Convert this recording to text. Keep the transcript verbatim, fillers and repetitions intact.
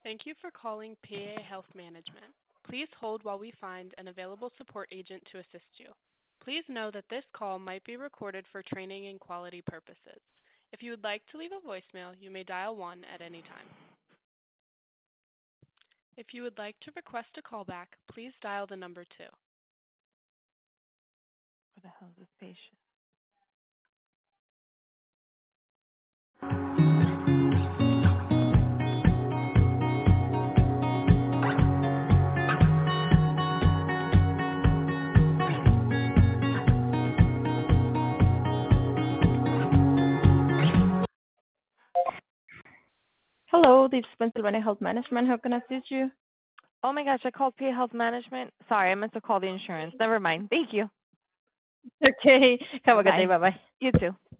Thank you for calling P A Health Management. Please hold while we find an available support agent to assist you. Please know that this call might be recorded for training and quality purposes. If you would like to leave a voicemail, you may dial one at any time. If you would like to request a callback, please dial the number two. What the hell is this patient? Hello, this is Pennsylvania Health Management. How can I assist you? Oh my gosh, I called P A Health Management. Sorry, I meant to call the insurance. Never mind. Thank you. Okay. Have a good day. Bye. Bye-bye. You too.